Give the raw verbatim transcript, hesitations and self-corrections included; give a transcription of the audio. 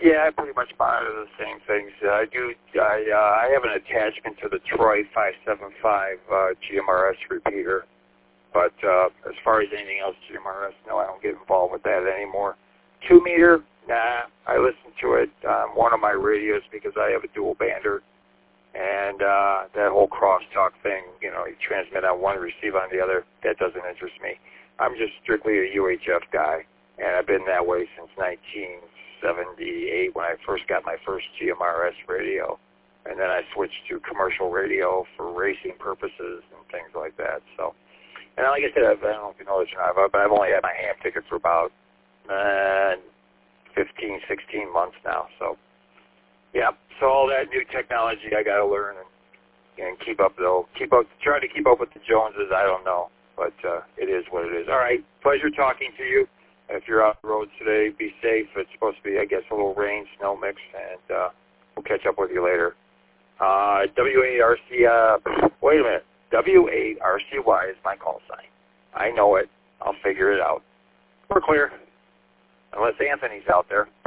Yeah, I pretty much monitor the same things. Uh, I do. I uh, I have an attachment to the Troy five seven five uh, G M R S repeater, but uh, as far as anything else G M R S, no, I don't get involved with that anymore. Two meter, nah. I listen to it on one of my radios because I have a dual bander, and uh, that whole crosstalk thing, you know, you transmit on one, receive on the other. That doesn't interest me. I'm just strictly a U H F guy, and I've been that way since nineteen seventy-eight when I first got my first G M R S radio, and then I switched to commercial radio for racing purposes and things like that. So, and like I said, I've, I don't know if you know this or not, but I've only had my ham ticket for about uh, fifteen, sixteen months now. So, yeah. So all that new technology I got to learn and, and keep up though. Keep up, try to keep up with the Joneses. I don't know, but uh, it is what it is. All right, pleasure talking to you. If you're out on the road today, be safe. It's supposed to be, I guess, a little rain, snow mix, and uh, we'll catch up with you later. Uh, W A R C, uh, wait a minute. W A R C Y is my call sign. I know it. I'll figure it out. We're clear. Unless Anthony's out there.